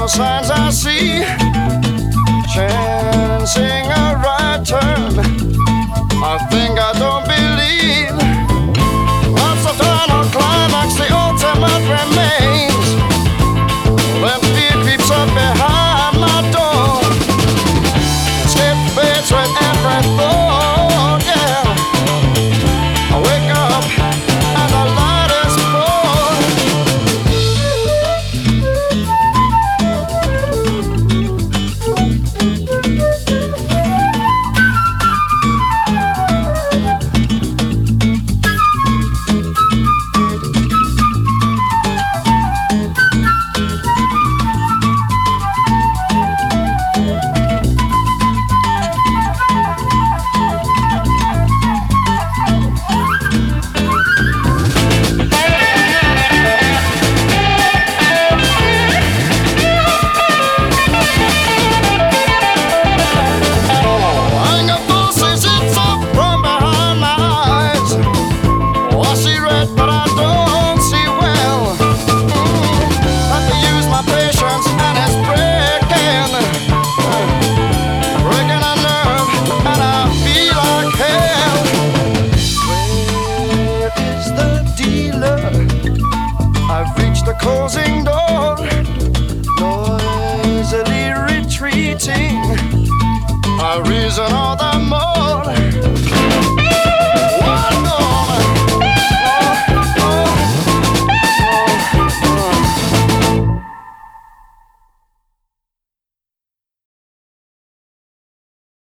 signs I see, chancing a right turn. I think I don't believe what's the final climax, the ultimate remains. Then fear creeps up behind my door, skip fades with every thought, yeah. I wake up and the light is the closing door, noisily retreating. I reason all the more.